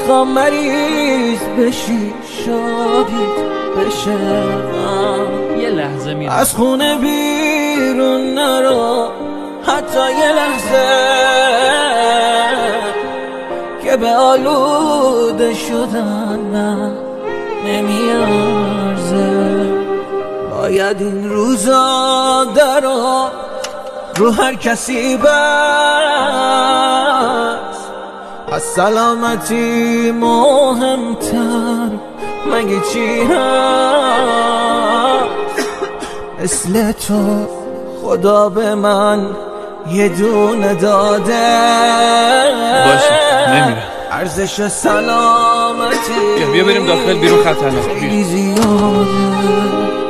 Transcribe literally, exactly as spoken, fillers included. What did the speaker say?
میخوام مریض بشی شادیت بشه. یه لحظه میام از خونه بیرون نرو حتی یه لحظه که به آلوده شدن نه نمیارزه. باید این روزا درا رو هر کسی بس، از سلامتی مهمتر مگه چی هست؟ مثل تو خدا به من یه دونه داده. باشه نمیرم. ارزش سلامتی بیا بیا بریم داخل، بیرون خطرناک. خیلی زیاده.